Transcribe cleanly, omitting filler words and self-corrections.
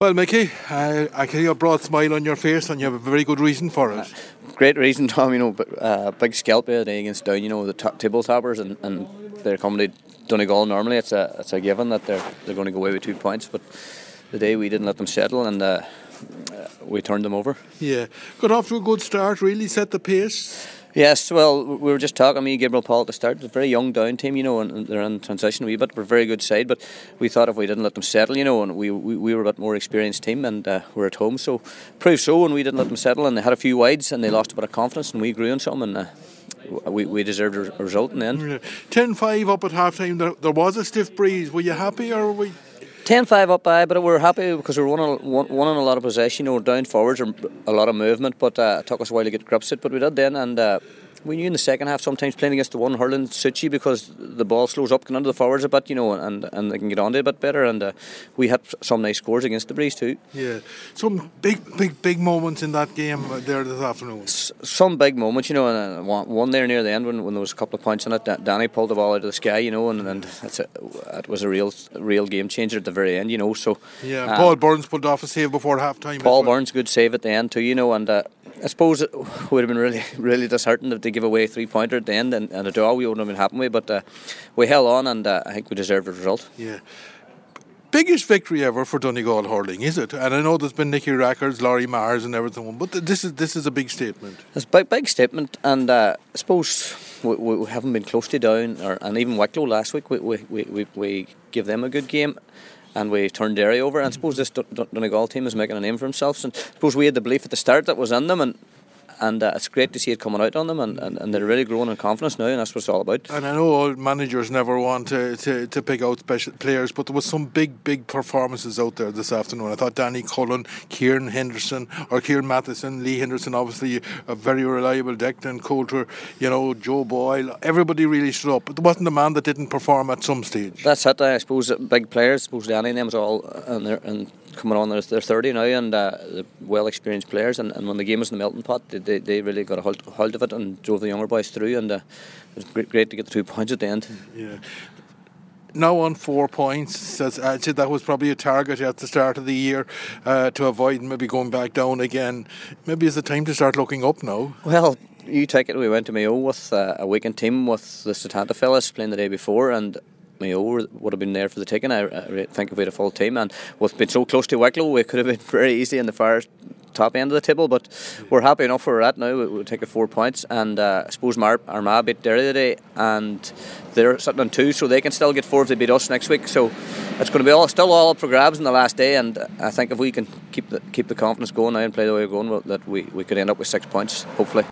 Well, Mickey, I can see a broad smile on your face, and you have a very good reason for it. Great reason, Tom. Big scalp today against Down. The table toppers, and they're coming to Donegal. Normally, it's a given that they're going to go away with 2 points, but the day we didn't let them settle, and we turned them over. Yeah, got off to a good start. Really set the pace. Yes, well, we were just talking, me, Gabriel, Paul, at the start. It's a very young Down team, and they're in transition a wee bit. We're a very good side, but we thought if we didn't let them settle, and we were a bit more experienced team, and we're at home, so proved so, and we didn't let them settle, and they had a few wides, and they lost a bit of confidence, and we grew on some, and we deserved a result in the end. 10-5 up at half-time. There was a stiff breeze. Were you happy, or were we... 10-5 up by, but we were happy because we were winning a lot of possession. Down forwards, a lot of movement, but it took us a while to get grips it. But we did then, and we knew in the second half sometimes playing against the one hurling suits you because the ball slows up, going under the forwards a bit, and they can get on to it a bit better. And we had some nice scores against the Breeze too. Yeah, some big moments in that game there this afternoon. Some big moments, and one there near the end when there was a couple of points in it. Danny pulled the ball out of the sky, and it was a real game changer at the very end, So yeah, Paul Burns pulled off a save before half time. Paul Burns, good save at the end too, and I suppose it would have been really disheartening if they give away a 3-pointer at the end and a draw we wouldn't have been happy with, but we held on, and I think we deserved the result. Yeah. Biggest victory ever for Donegal hurling, is it? And I know there's been Nicky Rackards, Laurie Mars and everything, but this is a big statement. It's a big statement, and I suppose we haven't been close to Down, and even Wicklow last week we gave them a good game, and we turned Derry over, and I suppose this Donegal team is making a name for themselves, and I suppose we had the belief at the start that was in them, and it's great to see it coming out on them, and they're really growing in confidence now, and that's what it's all about. And I know all managers never want to pick out special players, but there was some big performances out there this afternoon. I thought Danny Cullen, Kieran Matheson, Lee Henderson, obviously a very reliable, Declan Coulter, Joe Boyle, everybody really stood up, but there wasn't a man that didn't perform at some stage. That's it. I suppose big players, I suppose Danny and them was all and coming on, they're 30 now, and well experienced players, and when the game was in the melting pot, they really got a hold of it and drove the younger boys through, and it was great to get the 2 points at the end. Yeah. Now on 4 points, that was probably a target at the start of the year to avoid maybe going back down again. Maybe it's the time to start looking up now. Well, you take it, we went to Mayo with a weekend team with the Setanta fellas playing the day before, and Mayo would have been there for the taking. I think if we had a full team, and with being so close to Wicklow, we could have been very easy in the far top end of the table, but we're happy enough where we're at now. We'll take the 4 points, and I suppose Armagh beat Derry today, and they're sitting on 2, so they can still get 4 if they beat us next week, so it's going to be still all up for grabs in the last day, and I think if we can keep the confidence going now and play the way we're going, that we could end up with 6 points, hopefully.